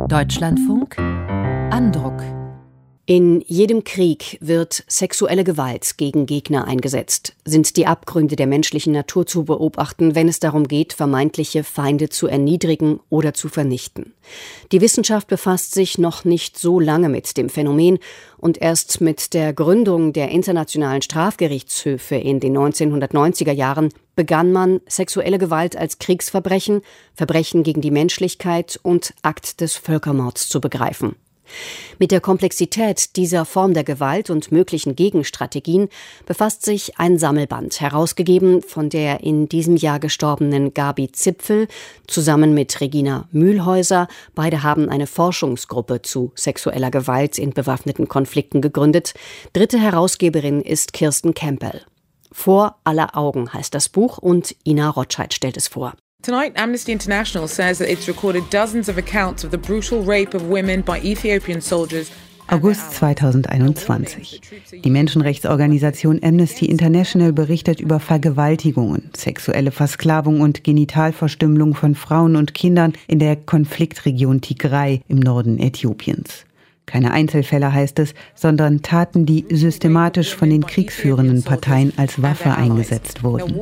Deutschlandfunk Andruck. In jedem Krieg wird sexuelle Gewalt gegen Gegner eingesetzt, sind die Abgründe der menschlichen Natur zu beobachten, wenn es darum geht, vermeintliche Feinde zu erniedrigen oder zu vernichten. Die Wissenschaft befasst sich noch nicht so lange mit dem Phänomen und erst mit der Gründung der internationalen Strafgerichtshöfe in den 1990er Jahren begann man, sexuelle Gewalt als Kriegsverbrechen, Verbrechen gegen die Menschlichkeit und Akt des Völkermords zu begreifen. Mit der Komplexität dieser Form der Gewalt und möglichen Gegenstrategien befasst sich ein Sammelband, herausgegeben von der in diesem Jahr gestorbenen Gabi Zipfel, zusammen mit Regina Mühlhäuser. Beide haben eine Forschungsgruppe zu sexueller Gewalt in bewaffneten Konflikten gegründet. Dritte Herausgeberin ist Kirsten Campbell. Vor aller Augen heißt das Buch und Ina Rotscheid stellt es vor. Tonight, Amnesty International says that it's recorded dozens of accounts of the brutal rape of women by Ethiopian soldiers. August 2021. Die Menschenrechtsorganisation Amnesty International berichtet über Vergewaltigungen, sexuelle Versklavung und Genitalverstümmelung von Frauen und Kindern in der Konfliktregion Tigray im Norden Äthiopiens. Keine Einzelfälle heißt es, sondern Taten, die systematisch von den kriegsführenden Parteien als Waffe eingesetzt wurden.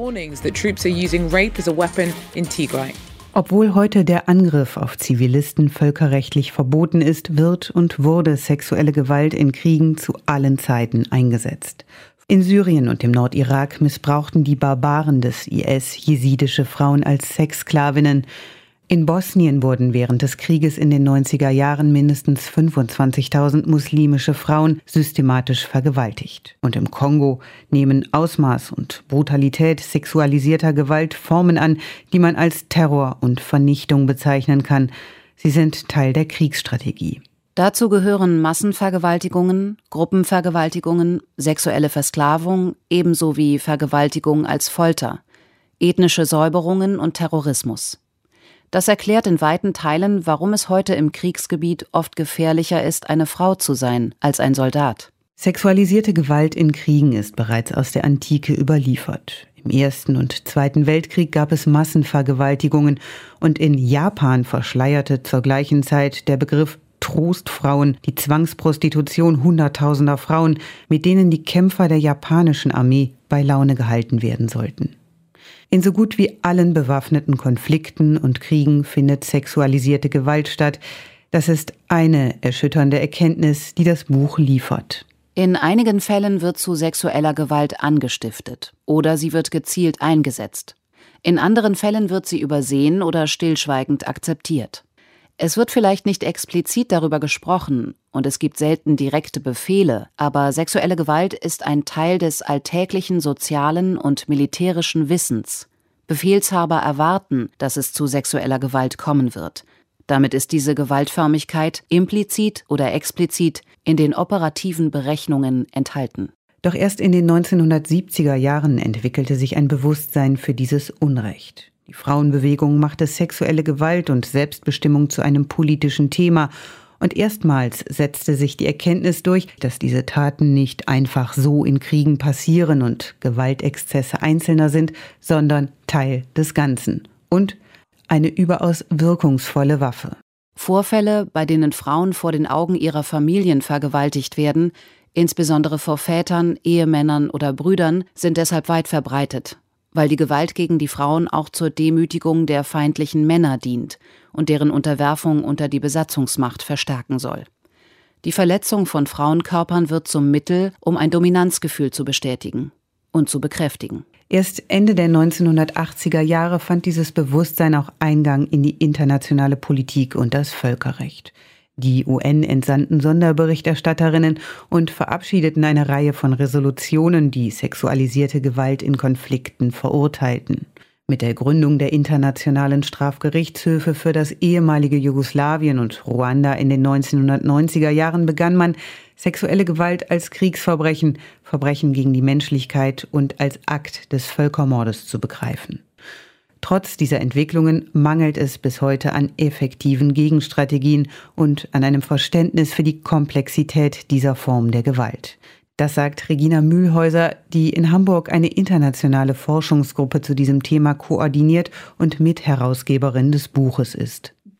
Obwohl heute der Angriff auf Zivilisten völkerrechtlich verboten ist, wird und wurde sexuelle Gewalt in Kriegen zu allen Zeiten eingesetzt. In Syrien und im Nordirak missbrauchten die Barbaren des IS jesidische Frauen als Sexsklavinnen. In Bosnien wurden während des Krieges in den 90er Jahren mindestens 25.000 muslimische Frauen systematisch vergewaltigt. Und im Kongo nehmen Ausmaß und Brutalität sexualisierter Gewalt Formen an, die man als Terror und Vernichtung bezeichnen kann. Sie sind Teil der Kriegsstrategie. Dazu gehören Massenvergewaltigungen, Gruppenvergewaltigungen, sexuelle Versklavung, ebenso wie Vergewaltigung als Folter, ethnische Säuberungen und Terrorismus. Das erklärt in weiten Teilen, warum es heute im Kriegsgebiet oft gefährlicher ist, eine Frau zu sein, als ein Soldat. Sexualisierte Gewalt in Kriegen ist bereits aus der Antike überliefert. Im Ersten und Zweiten Weltkrieg gab es Massenvergewaltigungen und in Japan verschleierte zur gleichen Zeit der Begriff Trostfrauen die Zwangsprostitution hunderttausender Frauen, mit denen die Kämpfer der japanischen Armee bei Laune gehalten werden sollten. In so gut wie allen bewaffneten Konflikten und Kriegen findet sexualisierte Gewalt statt. Das ist eine erschütternde Erkenntnis, die das Buch liefert. In einigen Fällen wird zu sexueller Gewalt angestiftet oder sie wird gezielt eingesetzt. In anderen Fällen wird sie übersehen oder stillschweigend akzeptiert. Es wird vielleicht nicht explizit darüber gesprochen und es gibt selten direkte Befehle, aber sexuelle Gewalt ist ein Teil des alltäglichen sozialen und militärischen Wissens. Befehlshaber erwarten, dass es zu sexueller Gewalt kommen wird. Damit ist diese Gewaltförmigkeit implizit oder explizit in den operativen Berechnungen enthalten. Doch erst in den 1970er Jahren entwickelte sich ein Bewusstsein für dieses Unrecht. Die Frauenbewegung machte sexuelle Gewalt und Selbstbestimmung zu einem politischen Thema. Und erstmals setzte sich die Erkenntnis durch, dass diese Taten nicht einfach so in Kriegen passieren und Gewaltexzesse Einzelner sind, sondern Teil des Ganzen. Und eine überaus wirkungsvolle Waffe. Vorfälle, bei denen Frauen vor den Augen ihrer Familien vergewaltigt werden, insbesondere vor Vätern, Ehemännern oder Brüdern, sind deshalb weit verbreitet, weil die Gewalt gegen die Frauen auch zur Demütigung der feindlichen Männer dient und deren Unterwerfung unter die Besatzungsmacht verstärken soll. Die Verletzung von Frauenkörpern wird zum Mittel, um ein Dominanzgefühl zu bestätigen und zu bekräftigen. Erst Ende der 1980er Jahre fand dieses Bewusstsein auch Eingang in die internationale Politik und das Völkerrecht. Die UN entsandten Sonderberichterstatterinnen und verabschiedeten eine Reihe von Resolutionen, die sexualisierte Gewalt in Konflikten verurteilten. Mit der Gründung der internationalen Strafgerichtshöfe für das ehemalige Jugoslawien und Ruanda in den 1990er Jahren begann man, sexuelle Gewalt als Kriegsverbrechen, Verbrechen gegen die Menschlichkeit und als Akt des Völkermordes zu begreifen. Trotz dieser Entwicklungen mangelt es bis heute an effektiven Gegenstrategien und an einem Verständnis für die Komplexität dieser Form der Gewalt. Das sagt Regina Mühlhäuser, die in Hamburg eine internationale Forschungsgruppe zu diesem Thema koordiniert und Mitherausgeberin des Buches ist.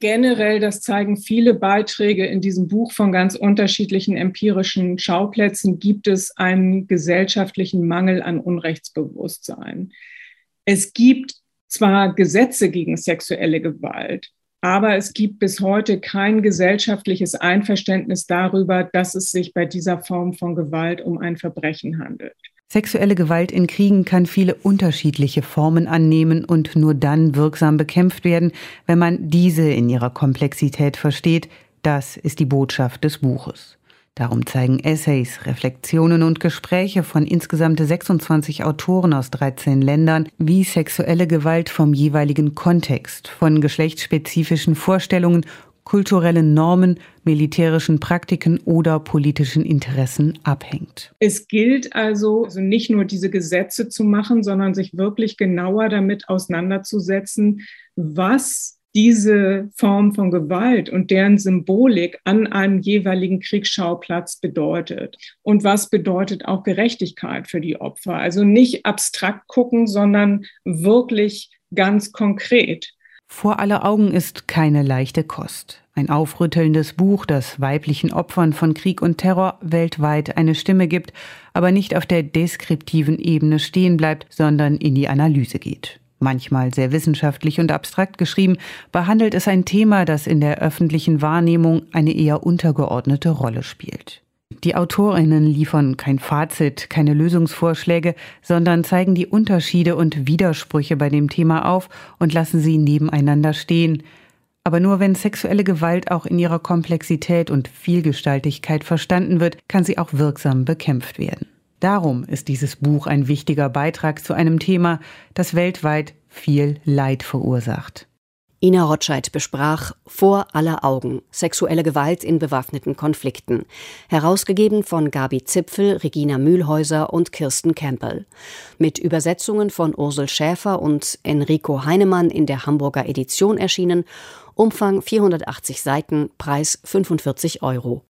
Generell, das zeigen viele Beiträge in diesem Buch von ganz unterschiedlichen empirischen Schauplätzen, gibt es einen gesellschaftlichen Mangel an Unrechtsbewusstsein. Es gibt zwar Gesetze gegen sexuelle Gewalt, aber es gibt bis heute kein gesellschaftliches Einverständnis darüber, dass es sich bei dieser Form von Gewalt um ein Verbrechen handelt. Sexuelle Gewalt in Kriegen kann viele unterschiedliche Formen annehmen und nur dann wirksam bekämpft werden, wenn man diese in ihrer Komplexität versteht. Das ist die Botschaft des Buches. Darum zeigen Essays, Reflexionen und Gespräche von insgesamt 26 Autoren aus 13 Ländern, wie sexuelle Gewalt vom jeweiligen Kontext, von geschlechtsspezifischen Vorstellungen, kulturellen Normen, militärischen Praktiken oder politischen Interessen abhängt. Es gilt also nicht nur diese Gesetze zu machen, sondern sich wirklich genauer damit auseinanderzusetzen, was diese Form von Gewalt und deren Symbolik an einem jeweiligen Kriegsschauplatz bedeutet. Und was bedeutet auch Gerechtigkeit für die Opfer? Also nicht abstrakt gucken, sondern wirklich ganz konkret. Vor aller Augen ist keine leichte Kost. Ein aufrüttelndes Buch, das weiblichen Opfern von Krieg und Terror weltweit eine Stimme gibt, aber nicht auf der deskriptiven Ebene stehen bleibt, sondern in die Analyse geht. Manchmal sehr wissenschaftlich und abstrakt geschrieben, behandelt es ein Thema, das in der öffentlichen Wahrnehmung eine eher untergeordnete Rolle spielt. Die AutorInnen liefern kein Fazit, keine Lösungsvorschläge, sondern zeigen die Unterschiede und Widersprüche bei dem Thema auf und lassen sie nebeneinander stehen. Aber nur wenn sexuelle Gewalt auch in ihrer Komplexität und Vielgestaltigkeit verstanden wird, kann sie auch wirksam bekämpft werden. Darum ist dieses Buch ein wichtiger Beitrag zu einem Thema, das weltweit viel Leid verursacht. Ina Rotscheid besprach Vor aller Augen – Sexuelle Gewalt in bewaffneten Konflikten. Herausgegeben von Gabi Zipfel, Regina Mühlhäuser und Kirsten Campbell. Mit Übersetzungen von Ursel Schäfer und Enrico Heinemann in der Hamburger Edition erschienen. Umfang 480 Seiten, Preis 45 €.